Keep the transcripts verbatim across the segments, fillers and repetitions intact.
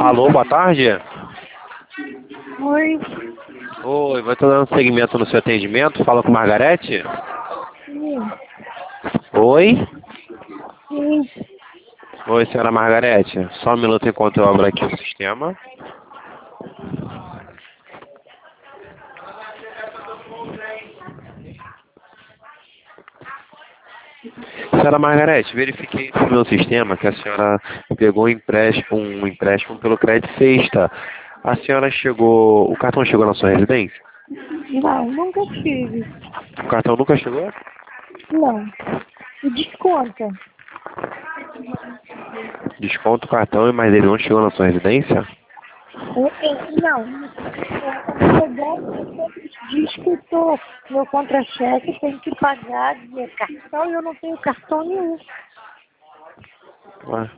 Alô, boa tarde. Oi. Oi, vai estar dando segmento no seu atendimento? Fala com Margarete? Sim. Oi? Sim. Oi, senhora Margarete. Só um minuto enquanto eu abro aqui o sistema. Senhora Margarete, verifiquei no meu sistema que a senhora pegou um empréstimo, um empréstimo pelo Crédito Sexta. A senhora chegou... O cartão chegou na sua residência? Não, nunca tive. O cartão nunca chegou? Não. E desconta. Desconto o cartão, mas ele não chegou na sua residência? É, é, não. É, na verdade, sempre diz que eu tô, meu contra-cheque tem que pagar de cartão e eu não tenho cartão nenhum. Ué.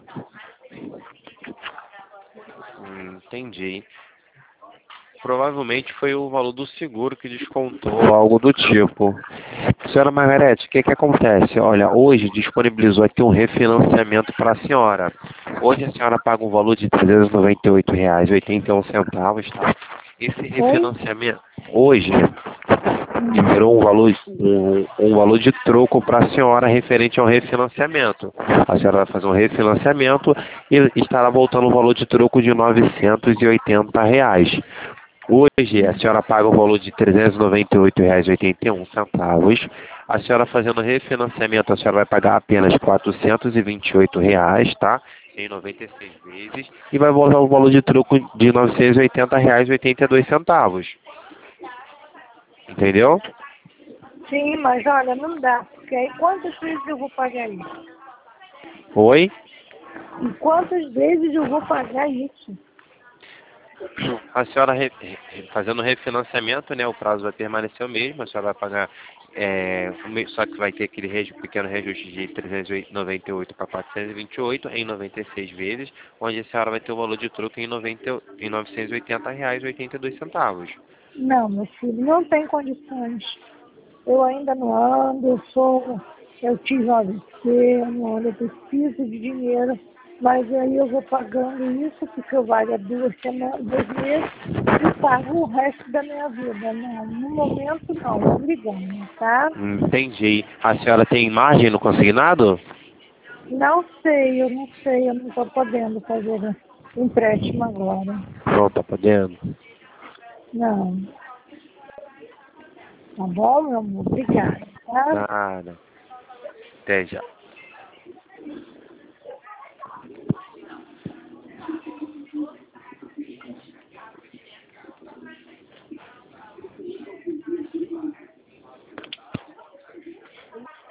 Hum, entendi. Provavelmente foi o valor do seguro que descontou, algo do tipo. Senhora Margarete, o que que acontece? Olha, hoje disponibilizou aqui um refinanciamento para a senhora. Hoje a senhora paga um valor de trezentos e noventa e oito reais e oitenta e um centavos, tá? Esse Oi? refinanciamento, hoje, Hum. liberou um valor, um, um valor de troco para a senhora referente ao refinanciamento. A senhora vai fazer um refinanciamento e estará voltando um valor de troco de novecentos e oitenta reais. Hoje a senhora paga o valor de trezentos e noventa e oito reais e oitenta e um centavos. A senhora fazendo refinanciamento, a senhora vai pagar apenas quatrocentos e vinte e oito reais, tá? Em noventa e seis vezes. E vai voltar o valor de troco de novecentos e oitenta reais e oitenta e dois centavos. Entendeu? Sim, mas olha, não dá. Porque aí quantas vezes eu vou pagar isso? Oi? E quantas vezes eu vou pagar isso? A senhora re, re, fazendo refinanciamento, né? O prazo vai permanecer o mesmo. A senhora vai pagar, é, só que vai ter aquele reju, pequeno reajuste de trezentos e noventa e oito para quatrocentos e vinte e oito em noventa e seis vezes, onde a senhora vai ter o valor de troco em, noventa, em novecentos e oitenta reais e oitenta e dois centavos. Não, meu filho, não tem condições. Eu ainda não ando, eu sou, eu tive A V C, eu não ando, eu preciso de dinheiro, mas aí eu vou pagando isso, porque eu valho há duas semanas, dois meses, e pago o resto da minha vida. Não, no momento não, obrigada, tá? Entendi. A senhora tem margem no consignado? Não sei, eu não sei, eu não estou podendo fazer empréstimo agora. Não, tá podendo? Não, tá bom, meu amor? Obrigada, tá? Nada. Até já.